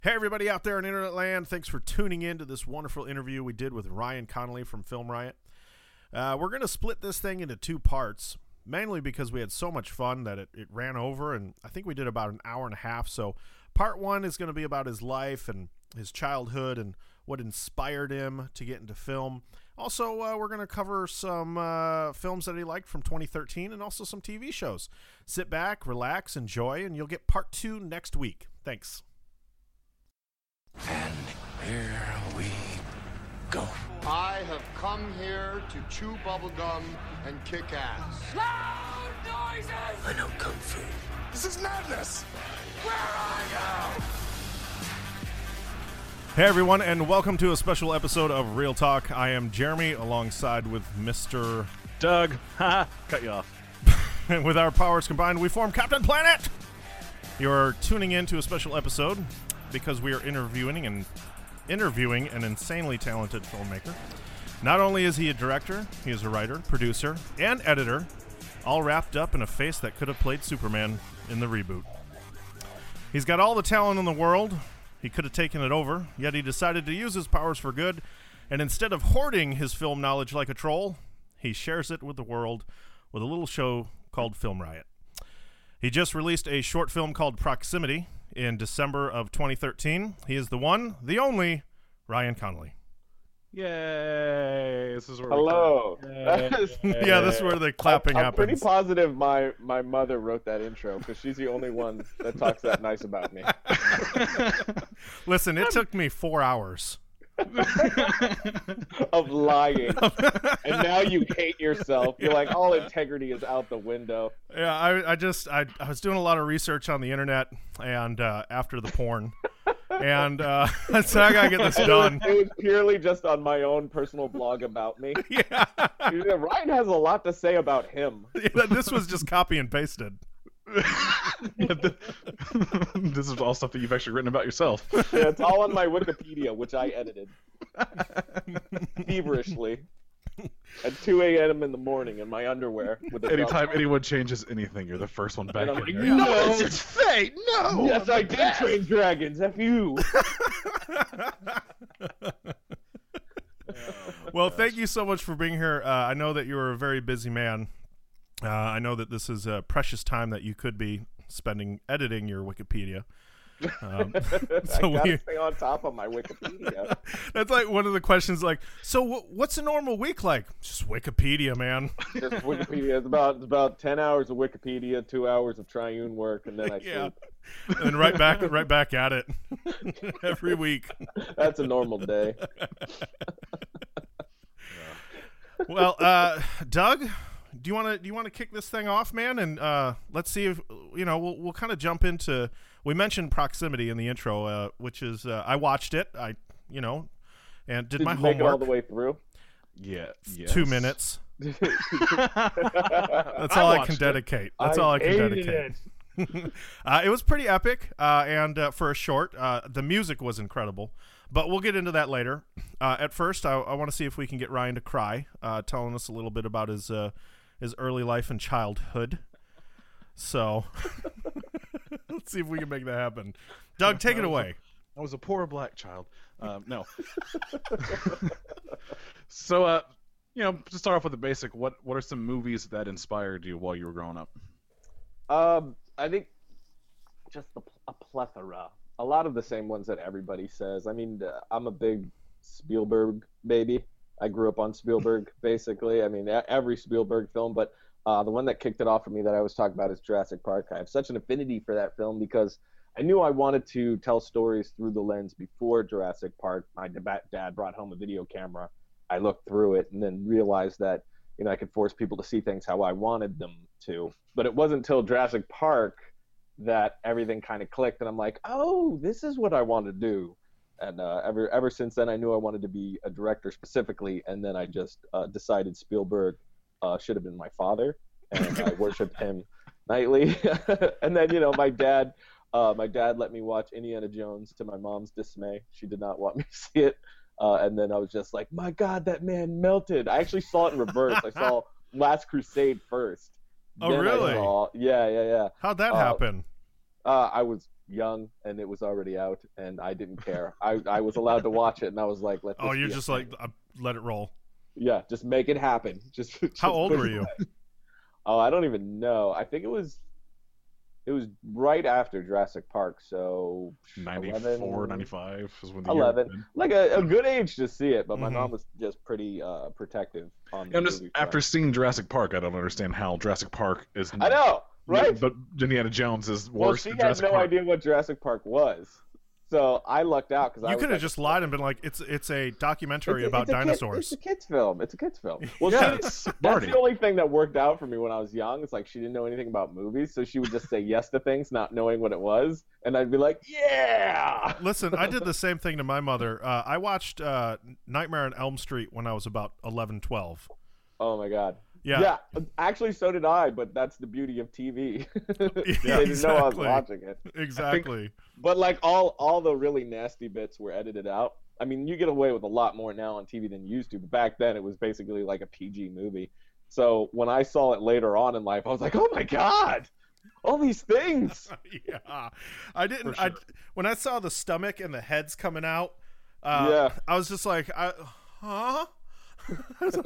Hey, everybody out there in Internet Land. Thanks for tuning in to this wonderful interview we did with Ryan Connolly from Film Riot. We're going to split this thing into two parts, mainly because we had so much fun that it ran over, and I think we did about an hour and a half. So part one is going to be about his life and his childhood and what inspired him to get into film. Also, we're going to cover some films that he liked from 2013 and also some TV shows. Sit back, relax, enjoy, and you'll get part two next week. Thanks. And here we go. I have come here to chew bubblegum and kick ass. Loud noises! I know Kung Fu. This is madness! Where are you? Hey everyone, and welcome to a special episode of Real Talk. I am Jeremy, alongside with Mr. Doug. Haha, cut you off. And with our powers combined, we form Captain Planet! You're tuning in to a special episode because we are interviewing an insanely talented filmmaker. Not only is he a director, he is a writer, producer, and editor, all wrapped up in a face that could have played Superman in the reboot. He's got all the talent in the world. He could have taken it over, yet he decided to use his powers for good, and instead of hoarding his film knowledge like a troll, he shares it with the world with a little show called Film Riot. He just released a short film called Proximity in December of 2013. He is the one, the only, Ryan Connolly. Yay! This is where Hello. Yeah, this is where the clapping I'm happens. pretty positive my mother wrote that intro because she's the only one that talks that nice about me. Listen, it took me 4 hours. Of lying. And now you hate yourself. You're like, all integrity is out the window. Yeah, I was doing a lot of research on the internet and after the porn. And so I gotta get this done. It was purely just on my own personal blog about me. Yeah. Ryan has a lot to say about him. Yeah, this was just copy and pasted. This is all stuff that you've actually written about yourself. Yeah, it's all on my Wikipedia, which I edited feverishly at 2 a.m. in the morning in my underwear. With a Anytime belt. anyone changes anything, you're the first one back And I'm in like, there. no, It's fate! No! yes, I did train dragons. F you. Well, thank you so much for being here. I know that you're a very busy man. I know that this is a precious time that you could be spending editing your Wikipedia. I gotta stay on top of my Wikipedia. That's like one of the questions. Like, so what's a normal week like? Just Wikipedia, man. Just Wikipedia. It's about 10 hours of Wikipedia, 2 hours of triune work, and then I Yeah, sleep. and right back at it every week. That's a normal day. Well, Doug, do you want to kick this thing off, man? And let's see if we'll kind of jump into. We mentioned Proximity in the intro, which is I watched it. And did my you make homework. it all the way through? Yeah. Yes. 2 minutes. That's all I can watched it. dedicate. That's all I can hated dedicate. it. It was pretty epic, and for a short, the music was incredible. But we'll get into that later. At first, I want to see if we can get Ryan to cry, telling us a little bit about his early life and childhood. So let's see if we can make that happen. Doug, take it away. I was a poor black child. No. So, to start off with the basic, what are some movies that inspired you while you were growing up? I think just a plethora. A lot of the same ones that everybody says. I mean, I'm a big Spielberg baby. I grew up on Spielberg, basically. I mean, every Spielberg film, but the one that kicked it off for me that I was talking about is Jurassic Park. I have such an affinity for that film because I knew I wanted to tell stories through the lens before Jurassic Park. My dad brought home a video camera. I looked through it and then realized that, I could force people to see things how I wanted them to. But it wasn't until Jurassic Park that everything kind of clicked, and I'm like, oh, this is what I want to do. And ever since then, I knew I wanted to be a director specifically, and then I just decided Spielberg should have been my father, and I worshipped him nightly. And then, my dad let me watch Indiana Jones to my mom's dismay. She did not want me to see it. And then I was just like, my God, that man melted. I actually saw it in reverse. I saw Last Crusade first. Oh, really? Yeah. How'd that happen? I was young and it was already out, and I didn't care. I was allowed to watch it, and I was like, "Let." Oh, this you're be a just thing. like let it roll. Yeah, just make it happen. Just How old push were it you? away. Oh, I don't even know. I think it was right after Jurassic Park, so 94, 11, 95 is when the year 11, ended. like a good age to see it. But my Mhm. mom was just pretty protective on the I'm just movie after front. seeing Jurassic Park, I don't understand how Jurassic Park is. I know, right? But Indiana Jones is Well, worse she than had Jurassic no Park. idea what Jurassic Park was, so I lucked out because You could have just lied and been like, "It's a documentary about dinosaurs." It's a kids film. It's a kids film. Well, Yeah, see, it's that's Marty. the only thing that worked out for me when I was young. It's like she didn't know anything about movies, so she would just say yes to things, not knowing what it was, and I'd be like, "Yeah." Listen, I did the same thing to my mother. I watched Nightmare on Elm Street when I was about 11, 12. Oh my god. Yeah. Actually, so did I, but that's the beauty of TV. Yeah, They didn't know I was exactly. watching it. Exactly. But like all the really nasty bits were edited out. I mean, you get away with a lot more now on TV than you used to, but back then it was basically like a PG movie. So when I saw it later on in life, I was like, "Oh my god, all these things!" Yeah, I didn't. For sure. When I saw the stomach and the heads coming out, Yeah. I was just like, huh? I was like,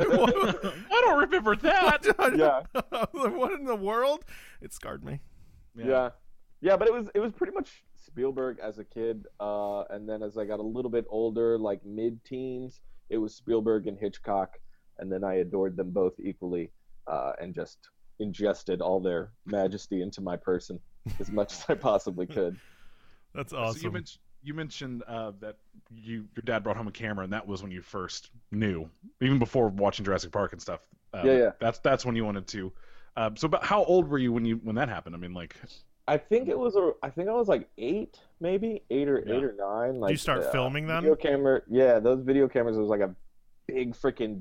I don't remember that. Yeah. What in the world? It scarred me. Yeah, but it was pretty much Spielberg as a kid, and then as I got a little bit older, like mid-teens, it was Spielberg and Hitchcock, and then I adored them both equally, and just ingested all their majesty into my person as much as I possibly could. That's So awesome. you mentioned that your dad brought home a camera, and that was when you first knew, even before watching Jurassic Park and stuff. Yeah. That's when you wanted to. So, but how old were you when that happened? I mean, like, I think I was like 8, maybe 8 or 9. Like, Did you start filming then? Video camera, yeah, those video cameras. It was like a big freaking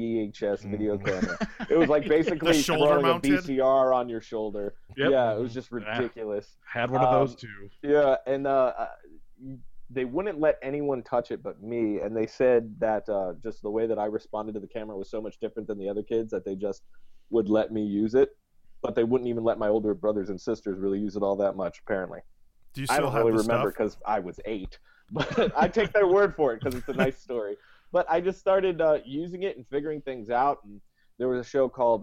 VHS video camera. It was like basically The shoulder throwing mounted? a VCR on your shoulder. Yep. Yeah, it was just ridiculous. had one of those too. Yeah, and they wouldn't let anyone touch it but me, and they said that just the way that I responded to the camera was so much different than the other kids that they just would let me use it, but they wouldn't even let my older brothers and sisters really use it all that much. Apparently, Do you I still don't have really the remember stuff? because I was 8, but I take their word for it because it's a nice story. But I just started using it and figuring things out, and there was a show called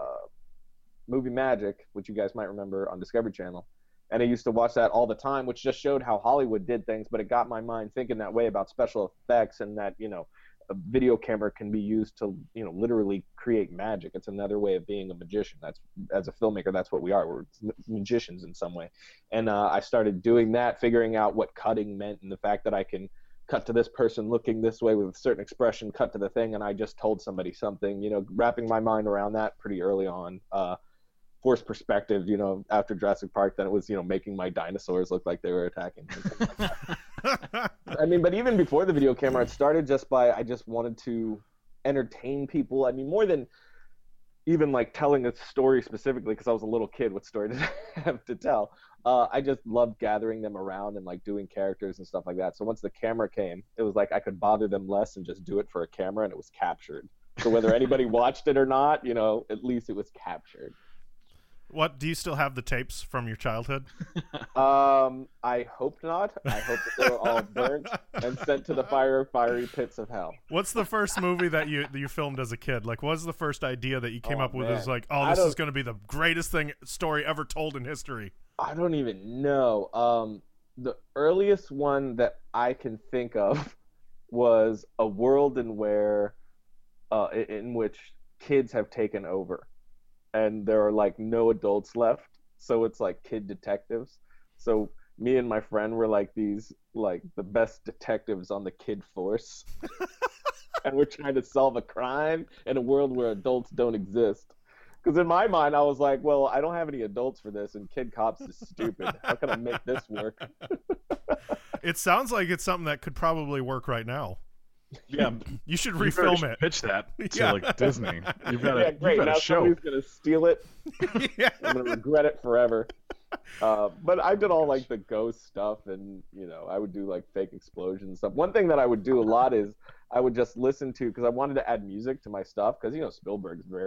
Movie Magic, which you guys might remember on Discovery Channel. And I used to watch that all the time, which just showed how Hollywood did things, but it got my mind thinking that way about special effects and that, a video camera can be used to, literally create magic. It's another way of being a magician. That's, as a filmmaker, that's what we are. We're magicians in some way. And I started doing that, figuring out what cutting meant and the fact that I can cut to this person looking this way with a certain expression, cut to the thing, and I just told somebody something, wrapping my mind around that pretty early on. Forced perspective, after Jurassic Park, then it was, making my dinosaurs look like they were attacking. I mean, but even before the video camera, it started just by, I just wanted to entertain people. I mean, more than even like telling a story specifically, because I was a little kid, what story did I have to tell? I just loved gathering them around and like doing characters and stuff like that. So once the camera came, it was like I could bother them less and just do it for a camera, and it was captured. So whether anybody watched it or not, at least it was captured. What, do you still have the tapes from your childhood? I hope not. I hope that they were all burnt and sent to the fiery pits of hell. What's the first movie that you filmed as a kid? Like, what was the first idea that you came Oh, up with? man. Is like, I this don't- is going to be the greatest story ever told in history. I don't even know. The earliest one that I can think of was a world in which kids have taken over, and there are like no adults left. So it's like kid detectives. So me and my friend were like these, like the best detectives on the kid force, and we're trying to solve a crime in a world where adults don't exist. Because in my mind, I was like, well, I don't have any adults for this, and Kid Cops is stupid. How can I make this work? It sounds like it's something that could probably work right now. Yeah, You should you better refilm it. Pitch that to Yeah. like Disney. You've got Yeah, great. a Now show. somebody's gonna steal it. Yeah. I'm gonna regret it forever. But I did all like the ghost stuff, and I would do like fake explosions and stuff. One thing that I would do a lot is I would just listen to, because I wanted to add music to my stuff, because Spielberg's very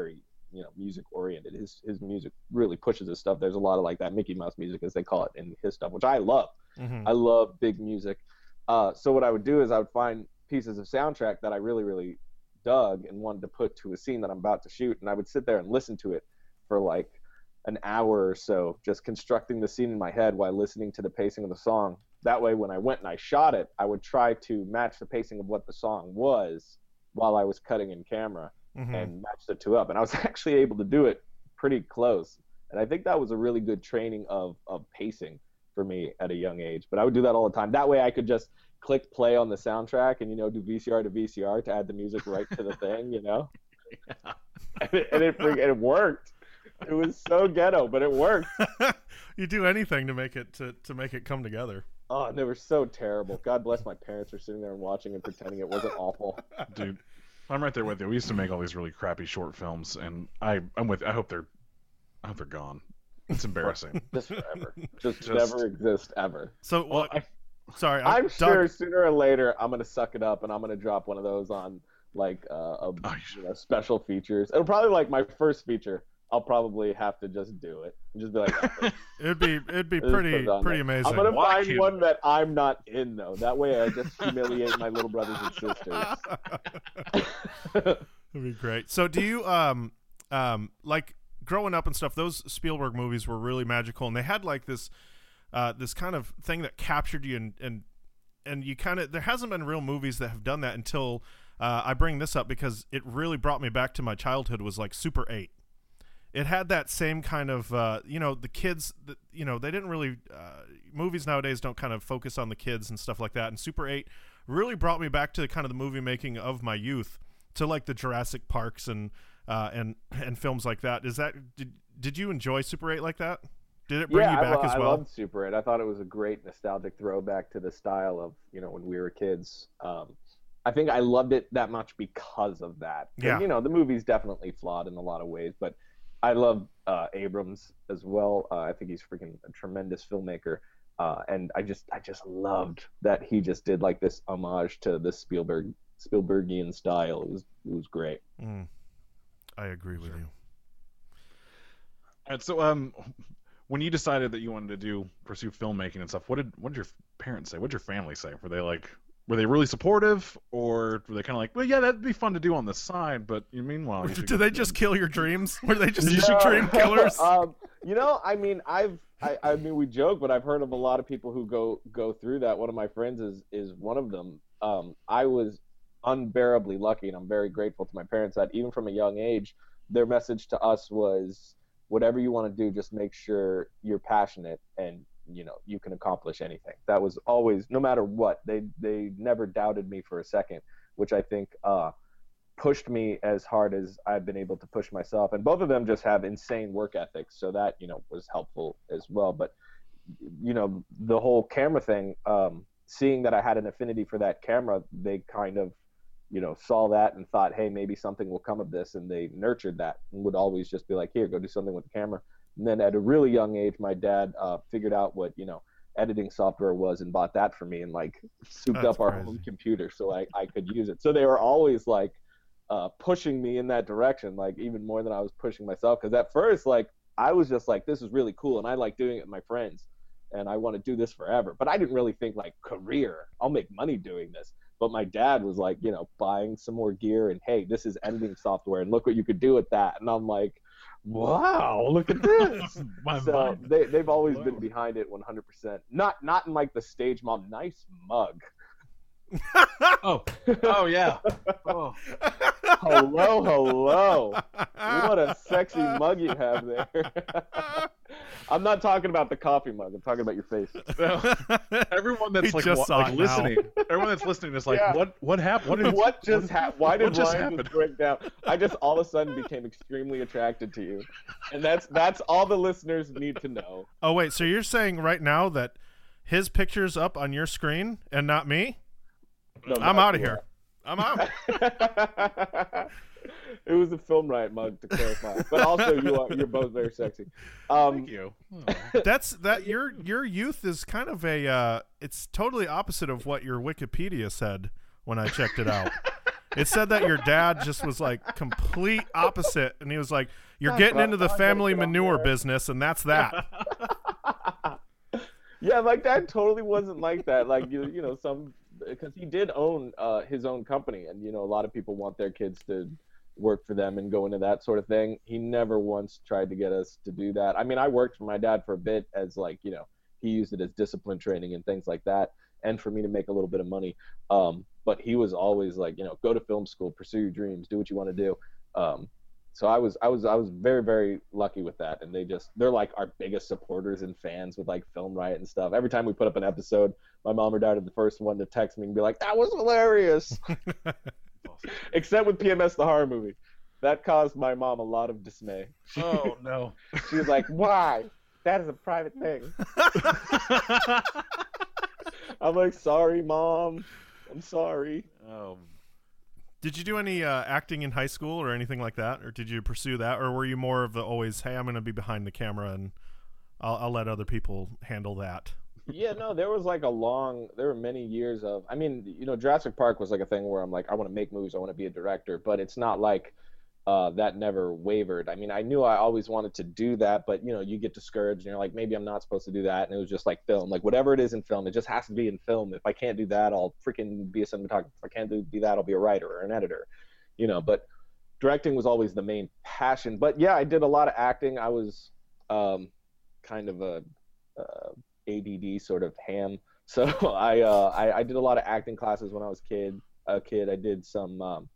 music oriented. His music really pushes his stuff. There's a lot of like that Mickey Mouse music, as they call it, in his stuff, which I love. Mm-hmm. I love big music. So what I would do is I would find pieces of soundtrack that I really, really dug and wanted to put to a scene that I'm about to shoot, and I would sit there and listen to it for like an hour or so, just constructing the scene in my head while listening to the pacing of the song. That way, when I went and I shot it, I would try to match the pacing of what the song was while I was cutting in camera, Mm-hmm. and match the two up. And I was actually able to do it pretty close. And I think that was a really good training of pacing for me at a young age. But I would do that all the time. That way I could just click play on the soundtrack and, do VCR to VCR to add the music right to the thing, Yeah. and it worked. It was so ghetto, but it worked. You do anything to make it come together. Oh, and they were so terrible. God bless my parents for sitting there and watching and pretending it wasn't awful. Dude, I'm right there with you. We used to make all these really crappy short films, and I'm with. I hope they're gone. It's embarrassing. Just forever. Just never exist ever. So, sorry. I'm sure sooner or later I'm gonna suck it up and I'm gonna drop one of those on like special features. It'll probably like my first feature. I'll probably have to just do it and just be like, it'd be pretty amazing. I'm gonna find one that I'm not in though. That way I just humiliate my little brothers and sisters. That'd be great. So do you like growing up and stuff? Those Spielberg movies were really magical, and they had like this kind of thing that captured you, and you kind of, there hasn't been real movies that have done that until I bring this up because it really brought me back to my childhood. Was like Super 8. It had that same kind of, the kids, they didn't really, movies nowadays don't kind of focus on the kids and stuff like that. And Super 8 really brought me back to kind of the movie making of my youth, to like the Jurassic Parks and films like that. Did you enjoy Super 8 like that? Did it bring you back as well? I loved Super 8. I thought it was a great nostalgic throwback to the style of, when we were kids. I think I loved it that much because of that. Yeah. The movie's definitely flawed in a lot of ways, but I love Abrams as well. I think he's freaking a tremendous filmmaker, and I just loved that he just did like this homage to the Spielbergian style. It was great. I agree with you. And so, when you decided that you wanted to pursue filmmaking and stuff, what did your parents say? What did your family say? Were they really supportive, or were they kind of like, well, yeah, that'd be fun to do on the side, but meanwhile, did they just kill your dreams? Were they just dream killers? I mean, we joke, but I've heard of a lot of people who go through that. One of my friends is one of them. I was unbearably lucky, and I'm very grateful to my parents that even from a young age, their message to us was, whatever you want to do, just make sure you're passionate and you can accomplish anything. That was always, no matter what, they never doubted me for a second, which I think pushed me as hard as I've been able to push myself. And both of them just have insane work ethics, so that was helpful as well. But the whole camera thing, seeing that I had an affinity for that camera, they kind of saw that and thought, hey, maybe something will come of this, and they nurtured that and would always just be like, here, go do something with the camera. And then at a really young age, my dad figured out what editing software was and bought that for me, and like souped up our home computer so I could use it. So they were always like pushing me in that direction, like even more than I was pushing myself. Because at first, like, I was just like, this is really cool, and I like doing it with my friends, and I want to do this forever. But I didn't really think like career. I'll make money doing this. But my dad was like, buying some more gear, and hey, this is editing software, and look what you could do with that. And I'm like, wow, look at this. So they've always been behind it 100%. Not in like the stage mom, nice mug. oh yeah. Oh. Hello. What a sexy mug you have there. I'm not talking about the coffee mug. I'm talking about your face. Everyone that's listening, everyone that's listening is like, yeah. What happened? What just happened? Why did Ryan just break down? I just all of a sudden became extremely attracted to you, and that's all the listeners need to know. Oh wait, so you're saying right now that his picture's up on your screen and not me? No, I'm out of here. I'm out. It was a Film Riot mug, to clarify, but also you're both very sexy. Thank you. Your youth is kind of a it's totally opposite of what your Wikipedia said when I checked it out. It said that your dad just was like complete opposite, and he was like, "You're getting into the family manure business, and that's that." Yeah, my dad totally wasn't like that. Like because he did own his own company, and a lot of people want their kids to work for them and go into that sort of thing. He never once tried to get us to do that. I mean, I worked for my dad for a bit as like he used it as discipline training and things like that, and for me to make a little bit of money. But he was always like, go to film school, pursue your dreams, do what you want to do. So I was very, very lucky with that, and they're like our biggest supporters and fans with like Film Riot and stuff. Every time we put up an episode, my mom or dad are the first one to text me and be like, "That was hilarious." Except with PMS the horror movie, that caused my mom a lot of dismay. Oh no! She was like, "Why? That is a private thing." I'm like, "Sorry, Mom. I'm sorry." Did you do any acting in high school or anything like that, or did you pursue that, or were you more of the always, "Hey, I'm going to be behind the camera and I'll let other people handle that"? Yeah, no, there were many years of, I mean, Jurassic Park was like a thing where I'm like, I want to make movies, I want to be a director, but it's not like that never wavered. I mean, I knew I always wanted to do that, but you get discouraged and you're like, maybe I'm not supposed to do that. And it was just like film, like whatever it is in film, it just has to be in film. If I can't do that, I'll freaking be a cinematographer. If I can't do that, I'll be a writer or an editor, but directing was always the main passion. But yeah, I did a lot of acting. I was kind of a ADD sort of ham. So I did a lot of acting classes when I was a kid. I did some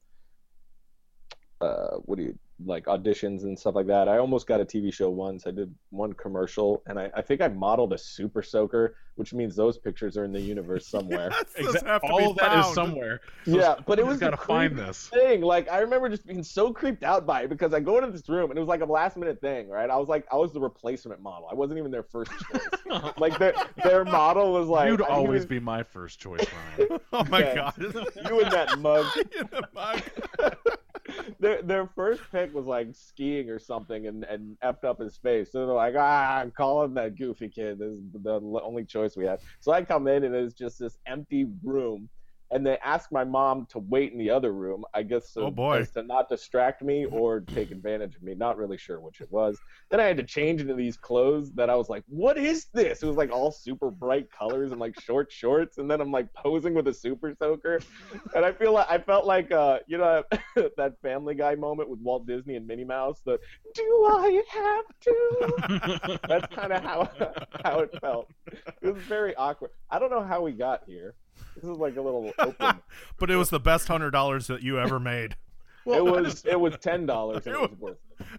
auditions and stuff like that. I almost got a TV show once. I did one commercial, and I think I modeled a Super Soaker, which means those pictures are in the universe somewhere. Yes, all of that is somewhere. So yeah, but it was got to find this thing. Like, I remember just being so creeped out by it because I go into this room and it was like a last minute thing, right? I was the replacement model. I wasn't even their first choice. Like their model was like, you'd always be my first choice, Ryan. Oh my God. You in that mug. In the mug. Their first pick was like skiing or something and effed up his face. So they're like, I'm calling that goofy kid. This is the only choice we had. So I come in and it's just this empty room. And they asked my mom to wait in the other room, I guess, as to not distract me or take advantage of me. Not really sure which it was. Then I had to change into these clothes that I was like, what is this? It was like all super bright colors and like short shorts. And then I'm like posing with a Super Soaker. And I felt like, that Family Guy moment with Walt Disney and Minnie Mouse. The, do I have to? That's kind of how it felt. It was very awkward. I don't know how we got here. This is like a little open. But it was the best $100 that you ever made. Well, it was $10 and it was worth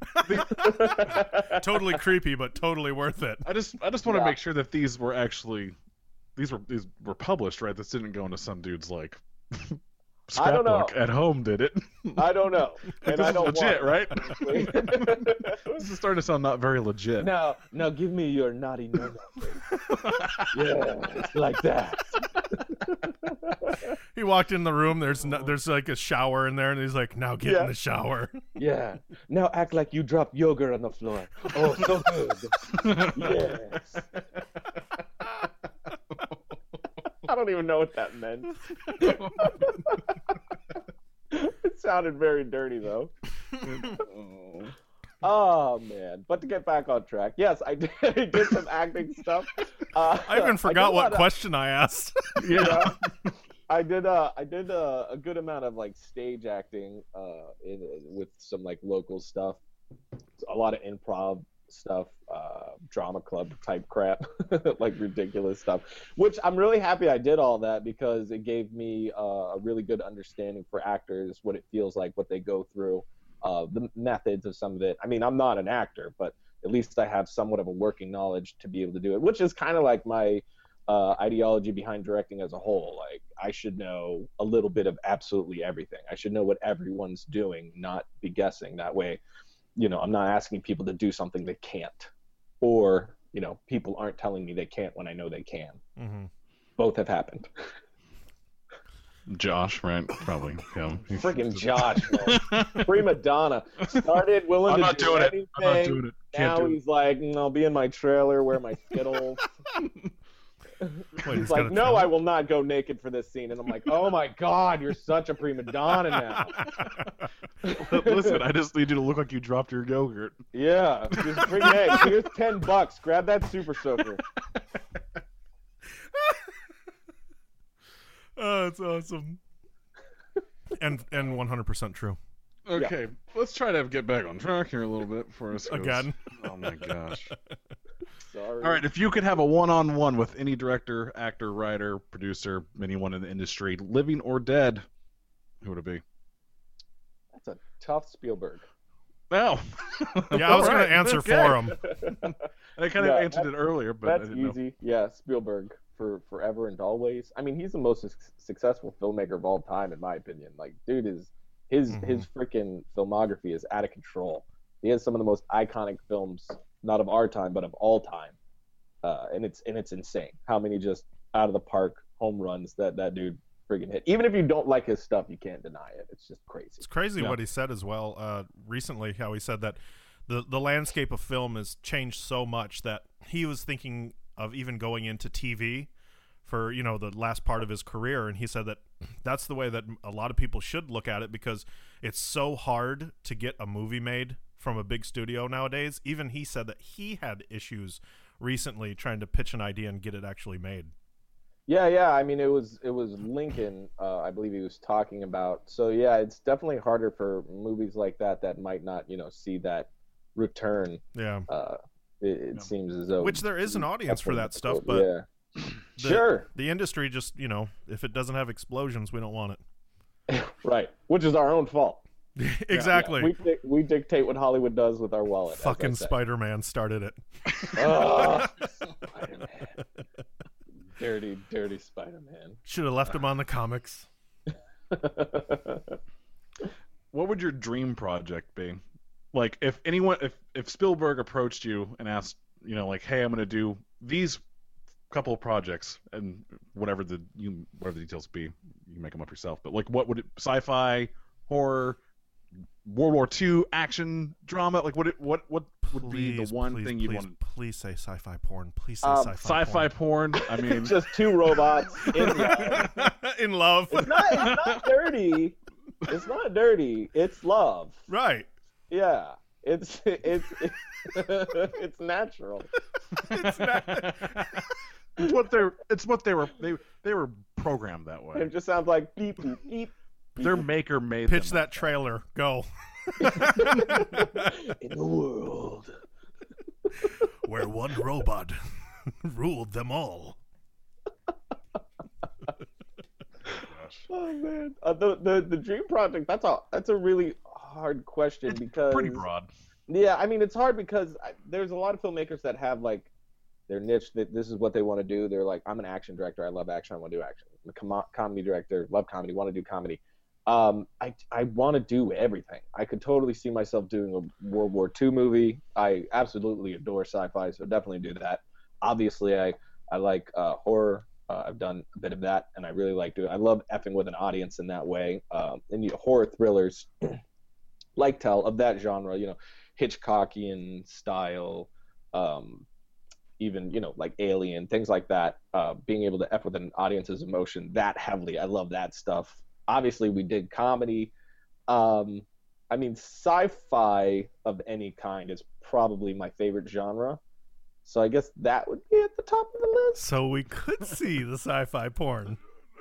it. Totally creepy, but totally worth it. I just want to make sure that these were published, right? This didn't go into some dude's like scrapbook at home, did it? I don't know. And I don't legit, right? This is starting to sound not very legit. No, give me your naughty no. Yeah, it's like that. He walked in the room. There's like a shower in there, and he's like, "Now get in the shower." Yeah. Now act like you dropped yogurt on the floor. Oh, so good. Yes. I don't even know what that meant. It sounded very dirty, though. Oh, man. But to get back on track, yes, I did some acting stuff. I even forgot what question I asked. Yeah. I did a good amount of like stage acting with some like local stuff, a lot of improv stuff, drama club type crap, like ridiculous stuff, which I'm really happy I did all that because it gave me a really good understanding for actors, what it feels like, what they go through, the methods of some of it. I mean, I'm not an actor, but at least I have somewhat of a working knowledge to be able to do it, which is kind of like my ideology behind directing as a whole. Like, I should know a little bit of absolutely everything. I should know what everyone's doing, not be guessing. That way, I'm not asking people to do something they can't, or people aren't telling me they can't when I know they can. Mm-hmm. Both have happened. Josh, right? Probably. Yeah. Freaking Josh, man. Prima donna. Started willing to do anything. I'm not doing it. Now he's like, I'll be in my trailer, wear my Skittles. Wait, He's got like, a no, trailer? I will not go naked for this scene. And I'm like, oh my God, you're such a prima donna now. Listen, I just need you to look like you dropped your yogurt. Yeah, just bring hey, here's $10. Grab that super soaker. Oh, it's awesome. And 100% true. Okay, let's try to get back on track here a little bit before us goes. Again. Oh my gosh. Sorry. All right, if you could have a one-on-one with any director, actor, writer, producer, anyone in the industry, living or dead, who would it be? That's a tough Spielberg. No. Yeah, I was going to answer for him. I kind of answered it earlier, but I That's didn't easy. Yeah, Spielberg for forever and always. I mean, he's the most successful filmmaker of all time, in my opinion. Like, dude is his freaking filmography is out of control. He has some of the most iconic films, not of our time, but of all time, and it's insane how many just out of the park home runs that dude friggin' hit. Even if you don't like his stuff, you can't deny it. It's just crazy. It's crazy what he said as well recently, how he said that the landscape of film has changed so much that he was thinking of even going into TV for, you know, the last part of his career. And he said that that's the way that a lot of people should look at it, because it's so hard to get a movie made from a big studio nowadays. Even he said that he had issues recently trying to pitch an idea and get it actually made. Yeah. I mean, it was Lincoln, I believe he was talking about. So yeah, it's definitely harder for movies like that might not, you know, see that return. Yeah. It seems as though Which there is an audience for that stuff, but yeah. Sure. The industry just, you know, if it doesn't have explosions, we don't want it. Right. Which is our own fault. Exactly. Yeah. We dictate what Hollywood does with our wallet. Fucking Spider-Man started it. Spider-Man. Dirty Spider-Man. Should have left him on the comics. What would your dream project be? Like, if Spielberg approached you and asked, you know, like, hey, I'm going to do these couple of projects, and whatever the details be, you can make them up yourself. But like, what would it? Sci-fi, horror, World War II, action, drama? Like, what would be the one thing you'd want? Please say sci-fi porn. Please say sci-fi porn. I mean, just two robots in love. In love. It's not dirty. It's not dirty. It's love. Right. Yeah. It's natural. It's what they were programmed that way. It just sounds like beep beep beep. Their maker made Pitch them that trailer. Go. In the world where one robot ruled them all. Oh man, the dream project. That's a really hard question because pretty broad. Yeah, I mean it's hard because there's a lot of filmmakers that have like their niche that this is what they want to do. They're like, I'm an action director. I love action. I want to do action. I'm a comedy director. Love comedy. Want to do comedy. I want to do everything. I could totally see myself doing a World War II movie. I absolutely adore sci-fi, so definitely do that. Obviously, I like horror. I've done a bit of that, and I really like doing. I love effing with an audience in that way. And horror thrillers, like tell of that genre, you know, Hitchcockian style, even like Alien, things like that. Being able to eff with an audience's emotion that heavily, I love that stuff. Obviously, we did comedy. I mean, sci-fi of any kind is probably my favorite genre. So I guess that would be at the top of the list. So we could see the sci-fi porn.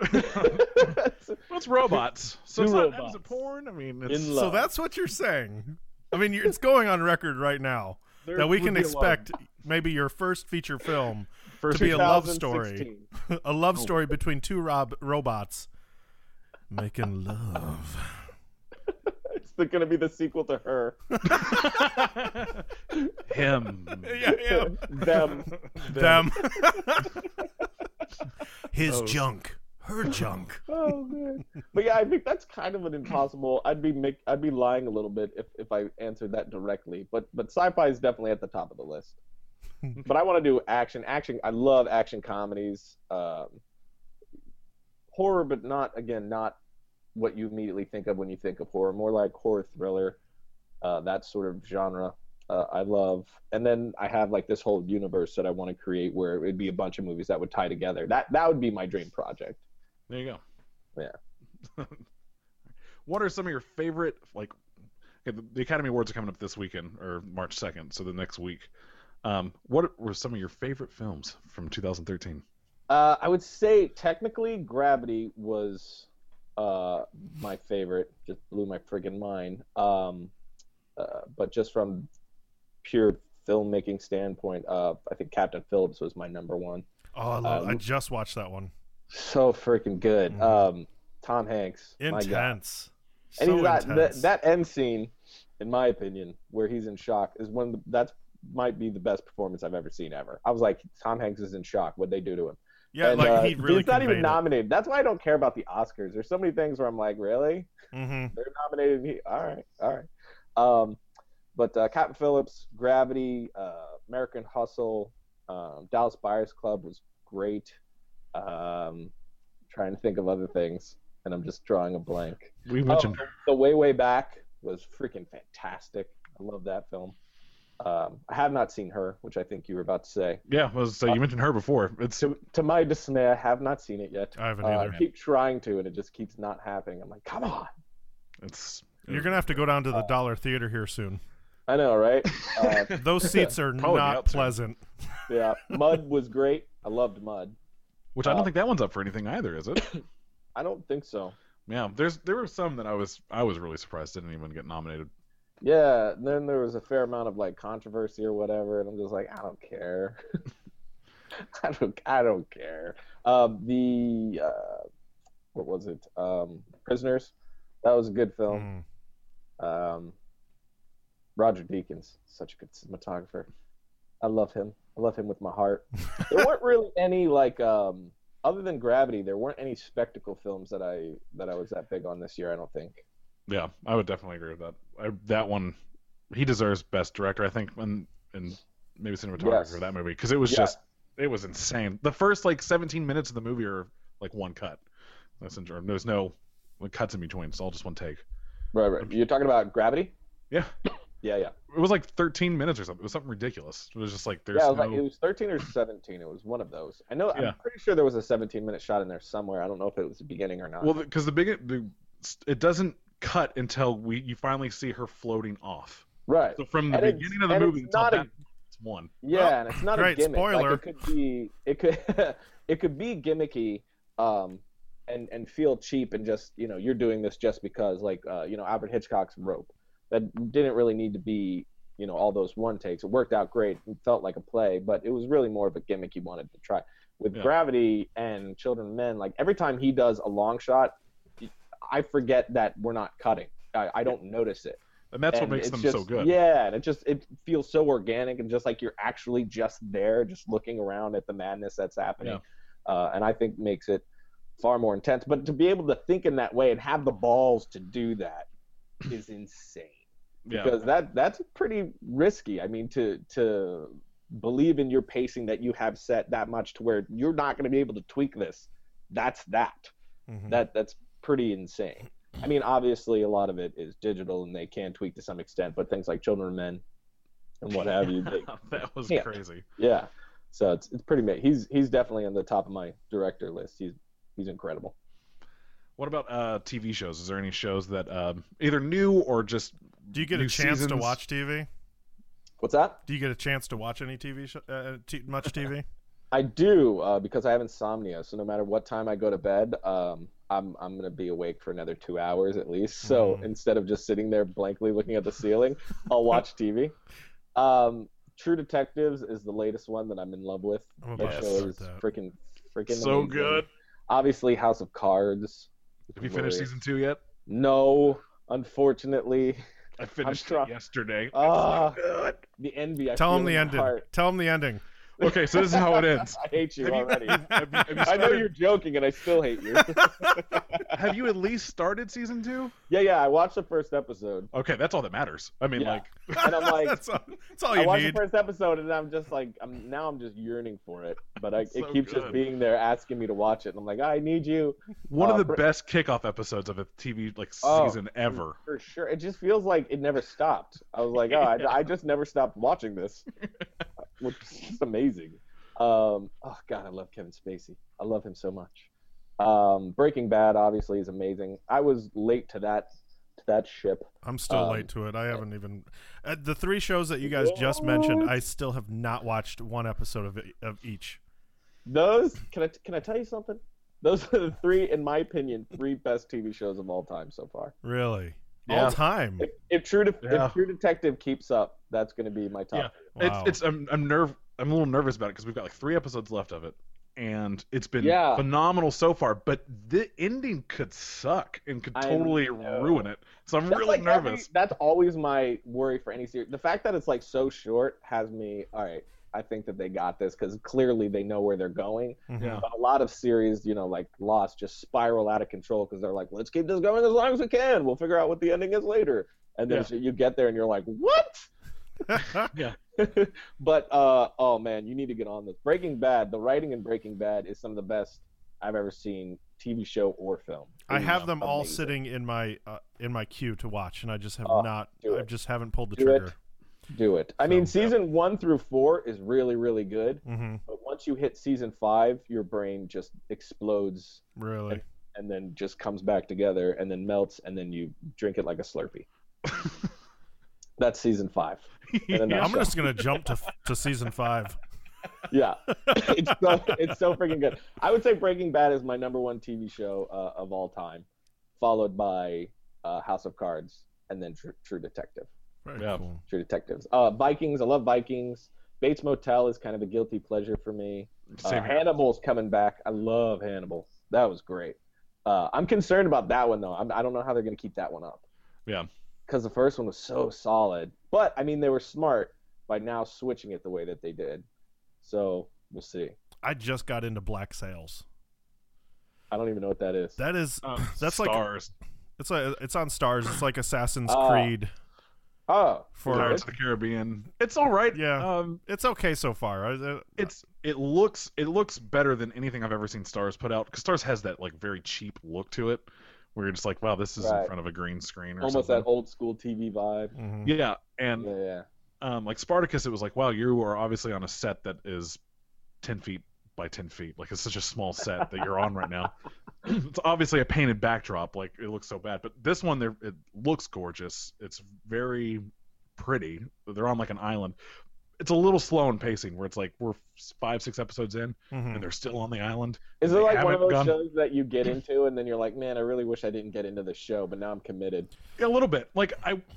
It's robots. So it's robots. not is it porn? I mean, it's... In love. So that's what you're saying. I mean, it's going on record right now that we can would be a expect maybe your first feature film First to be a love story. 2016. A love story between two robots making love. It's going to be the sequel to Her. him. Yeah. Them. His junk. Her junk. Oh man. But yeah, I think that's kind of an impossible. I'd be lying a little bit if I answered that directly. But sci-fi is definitely at the top of the list. But I want to do action. I love action comedies. Horror, but not what you immediately think of when you think of horror. More like horror thriller, that sort of genre. I love, and then I have like this whole universe that I want to create where it'd be a bunch of movies that would tie together. That would be my dream project. There you go. Yeah. What are some of your favorite, like, okay, the Academy Awards are coming up this weekend, or March 2nd, so the next week. What were some of your favorite films from 2013? I would say technically Gravity was my favorite. Just blew my friggin' mind. But just from pure filmmaking standpoint, I think Captain Phillips was my number one. Oh, I just watched that one. So freaking good. Tom Hanks. Intense. And So he's got intense. that end scene, in my opinion, where he's in shock, is that might be the best performance I've ever seen ever. I was like, Tom Hanks is in shock. What'd they do to him? Yeah, And, like he really he's not even conveyed it. nominated. That's why I don't care about the Oscars. There's so many things where I'm like, really? Mm-hmm. They're nominated. All right. But Captain Phillips, Gravity, American Hustle, Dallas Buyers Club was great. Trying to think of other things, and I'm just drawing a blank. We mentioned The Way Back was freaking fantastic. I love that film. I have not seen Her, which I think you were about to say. Yeah, you mentioned Her before. It's To my dismay, I have not seen it yet. I haven't either. I keep trying to, and it just keeps not happening. I'm like, come on. You're gonna have to go down to the Dollar Theater here soon. I know, right? Those seats are Probably not up soon. pleasant. Yeah, Mud was great. I loved Mud. which I don't think that one's up for anything either, is it? I don't think so. Yeah, there were some that I was really surprised didn't even get nominated. Yeah, and then there was a fair amount of like controversy or whatever, and I'm just like, I don't care. I don't care. What was it? Prisoners. That was a good film. Roger Deakins, such a good cinematographer. I love him. I love him with my heart. There weren't really any like other than Gravity, there weren't any spectacle films that I was that big on this year, I don't think. Yeah, I would definitely agree with that. That one, he deserves Best Director, I think, and maybe cinematographer for that movie, because it was it was insane. The first like 17 minutes of the movie are like one cut. There's no cuts in between. It's all just one take. Right. You're talking about Gravity? Yeah. Yeah. It was like 13 minutes or something. It was something ridiculous. It was just like it was 13 or 17. It was one of those. I know. Yeah. I'm pretty sure there was a 17-minute shot in there somewhere. I don't know if it was the beginning or not. Well, because it doesn't cut until you finally see her floating off. Right. So from the beginning of the movie until that, it's one. Yeah, and it's not a gimmick. Spoiler. Like it could be gimmicky, and feel cheap, and just you're doing this just because, like Alfred Hitchcock's Rope. That didn't really need to be all those one takes. It worked out great. It felt like a play, but it was really more of a gimmick he wanted to try. With Gravity and Children of Men, like every time he does a long shot, I forget that we're not cutting. I don't notice it. And that's what makes them so good. Yeah, and it feels so organic, and just like you're actually just there, just looking around at the madness that's happening. Yeah. And I think makes it far more intense. But to be able to think in that way and have the balls to do that is insane. Because that's pretty risky. I mean, to believe in your pacing that you have set that much to where you're not going to be able to tweak this. That's that's pretty insane. I mean, obviously a lot of it is digital and they can tweak to some extent, but things like Children of Men and what have you, that was crazy. Yeah, so it's pretty amazing. He's definitely on the top of my director list. He's incredible. What about TV shows? Is there any shows that either new or just do you get a chance to watch TV? What's that? Do you get a chance to watch any TV much TV? I do because I have insomnia. So no matter what time I go to bed, I'm gonna be awake for another 2 hours at least. So instead of just sitting there blankly looking at the ceiling, I'll watch TV. True Detectives is the latest one that I'm in love with. That show is freaking so amazing. good. Obviously, House of Cards. Have you finished season 2 yet? No, unfortunately. I finished it yesterday. It's so good. The envy. Tell him the ending. Tell him the ending. Okay, so this is how it ends. I hate you Have you- already. Have you I know started- you're joking, and I still hate you. Have you at least started season 2? yeah. I watched the first episode, Okay, that's all that matters. I mean, Yeah. like, and I'm like, that's all I you watched need. the first episode, and I'm just like, I'm just yearning for it. But it So keeps good. just being there, asking me to watch it, and I'm like, I need you. one of the Br- best kickoff episodes of a TV Oh, season ever. For sure, it just feels like it never stopped. I was like, I just never stopped watching this, which is just amazing. Oh God, I love Kevin Spacey. I love him so much. Breaking Bad obviously is amazing. I was late to that ship. I'm still late to it. I haven't even the 3 shows that you guys just mentioned. I still have not watched one episode of each. Those can I tell you something? Those are the 3, in my opinion, 3 best TV shows of all time so far. Really, Yeah. all time. If True Yeah. Detective keeps up, that's going to be my top. Wow. I'm a little nervous about it because we've got like 3 episodes left of it, and it's been Yeah. phenomenal so far. But the ending could suck and could I totally know. ruin it. So I'm That's really like nervous. that's always my worry for any series. The fact that it's like so short has me. All right, I think that they got this because clearly they know where they're going. Mhm. Yeah. But a lot of series, like Lost, just spiral out of control because they're like, let's keep this going as long as we can. We'll figure out what the ending is later. And then you get there and you're like, what? Yeah. But oh man, you need to get on this. Breaking Bad, the writing in Breaking Bad is some of the best I've ever seen, TV show or film. I It have is them all amazing. sitting in my queue to watch, and I just have not. do I it. just haven't pulled the Do trigger. it. Do it. I mean, season 1 through 4 is really, really good. Hmm. But once you hit season 5, your brain just explodes Really. and then just comes back together and then melts and then you drink it like a Slurpee. That's season 5. In a I'm nutshell. just gonna jump to season 5. Yeah, it's so freaking good. I would say Breaking Bad is my number 1 TV show of all time, followed by House of Cards and then True Detective. Very Yeah. cool. True Detectives. Vikings. I love Vikings. Bates Motel is kind of a guilty pleasure for me. Same here. Hannibal's coming back. I love Hannibal. That was great. I'm concerned about that one though. I don't know how they're going to keep that one up. Yeah. Because the first one was so solid. But I mean, they were smart by now switching it the way that they did. So we'll see. I just got into Black Sails. I don't even know what that is. That is that's like Stars. it's on Stars. It's like Assassin's Oh. Creed. Oh, For Pirates of the Caribbean. It's all right. Yeah. It's okay so far. It looks better than anything I've ever seen Stars put out, because Stars has that like very cheap look to it, where you're just like, wow, this is in Right. front of a green screen or almost something. that old school TV vibe. Mhm. Yeah, and Yeah. like Spartacus, it was like, wow, you are obviously on a set that is 10 feet by 10 feet. Like, it's such a small set that you're on right now. It's obviously a painted backdrop. Like, it looks so bad. But this one, it looks gorgeous. It's very pretty. They're on like an island. It's a little slow in pacing, where it's like we're 5-6 episodes in, Mhm. and they're still on the island. Is and it they like one of haven't those gone- shows that you get into and then you're like, man, I really wish I didn't get into this show, but now I'm committed. Yeah, a little bit. Like,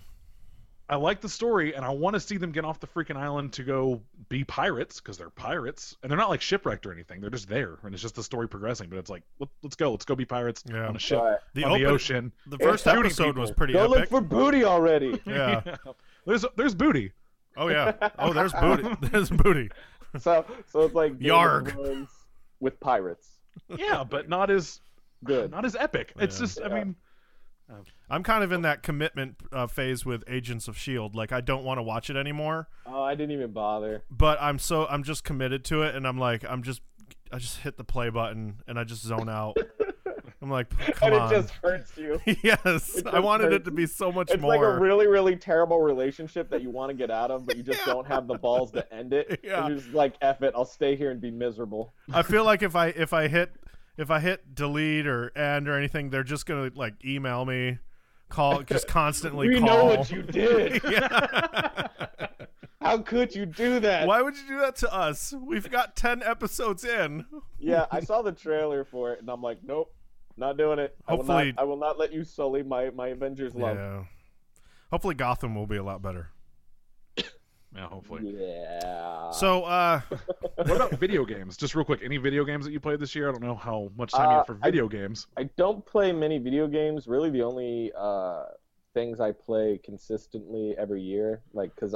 I like the story, and I want to see them get off the freaking island to go be pirates, because they're pirates, and they're not like shipwrecked or anything. They're just there, and it's just the story progressing. But it's like, let's go be pirates Yeah. on a ship Right. The on the open- ocean. The first shooting episode was people. pretty Go look epic. for booty already. Yeah. There's booty. Oh yeah. Oh, there's booty. There's booty. So it's like Game of Yarg. Thrones with pirates. Yeah, but not as Good. epic. It's Yeah. just, I Yeah. mean, I'm kind of in that commitment phase with Agents of S.H.I.E.L.D. Like, I don't want to watch it anymore, Oh, I didn't even bother. but I'm just committed to it, and I'm like, I just hit the play button and I just zone out. I'm like, come And on. it just hurts you. Yes, It I just wanted it hurts. to be so much It's more. like a really, really terrible relationship that you want to get out of, but you just don't have the balls to end it. Yeah. And you're just like, F it, I'll stay here and be miserable. I feel like if I hit delete or end or anything, they're just gonna like email me, just constantly We call. know what you did. Yeah. How could you do that? Why would you do that to us? We've got 10 episodes in. Yeah, I saw the trailer for it, and I'm like, nope, not doing it. Hopefully- I will not let you sully my Avengers love. Yeah. Hopefully Gotham will be a lot better. yeah, hopefully. Yeah. So, What about video games? Just real quick, any video games that you played this year? I don't know how much time you have for video games. I don't play many video games. Really, the only things I play consistently every year, like, because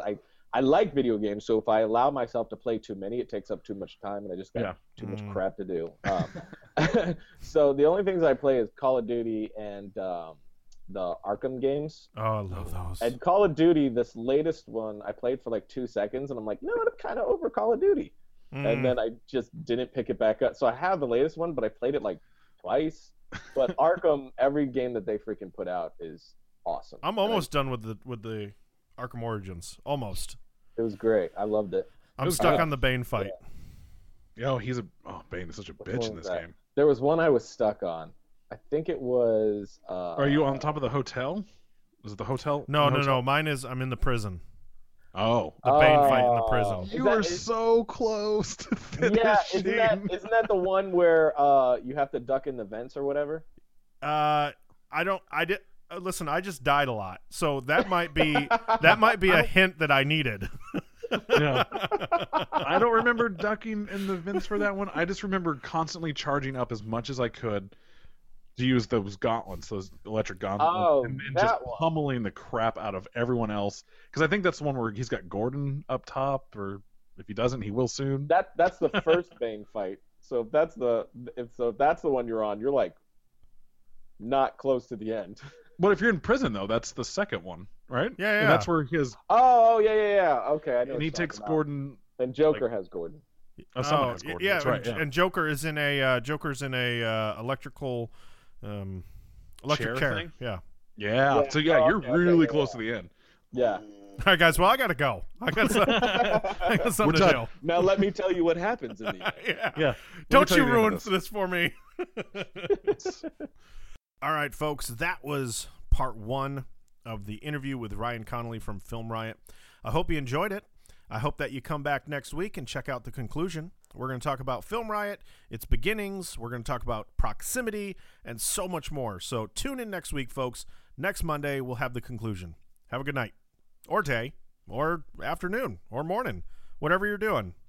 I like video games, so if I allow myself to play too many, it takes up too much time, and I just got Yeah. too much crap to do. So the only things I play is Call of Duty and the Arkham games. Oh, I love those. And Call of Duty, this latest one, I played for like 2 seconds, and I'm like, no, I'm kind of over Call of Duty. And then I just didn't pick it back up. So I have the latest one, but I played it like twice. But Arkham, every game that they freaking put out is awesome. I'm almost done with the Arkham Origins. Almost. It was great. I loved it. I'm stuck on the Bane fight. Yo, Bane is such a bitch in this game. There was one I was stuck on. I think it was. Are you on top of the hotel? Was it the hotel? No. Mine is I'm in the prison. Oh, The Bane fight in the prison. you were so close to finishing. Yeah, isn't that the one where you have to duck in the vents or whatever? Listen, I just died a lot, so that might be a hint that I needed. Yeah. I don't remember ducking in the vents for that one. I just remember constantly charging up as much as I could to use those gauntlets, those electric gauntlets, and just pummeling the crap out of everyone else. Because I think that's the one where he's got Gordon up top, or if he doesn't, he will soon. That's the first Bane fight. So if that's the one you're on, you're like not close to the end. But if you're in prison, though, that's the second one, right? Yeah. And that's where his. Oh, yeah. Okay, I know. And he takes Gordon. And Joker has Gordon. Someone has Gordon. Yeah, That's right. Yeah. And Joker's in a electrical electric chair. Thing? Yeah. Yeah. So you're really close to the end. Yeah. All right, guys. Well, I gotta go. I got something to do. Now let me tell you what happens in the end. Yeah. Don't you ruin this for me. All right, folks. That was part 1 of the interview with Ryan Connolly from Film Riot. I hope you enjoyed it. I hope that you come back next week and check out the conclusion. We're going to talk about Film Riot, its beginnings. We're going to talk about proximity and so much more. So tune in next week, folks. Next Monday, we'll have the conclusion. Have a good night, or day, or afternoon, or morning, whatever you're doing.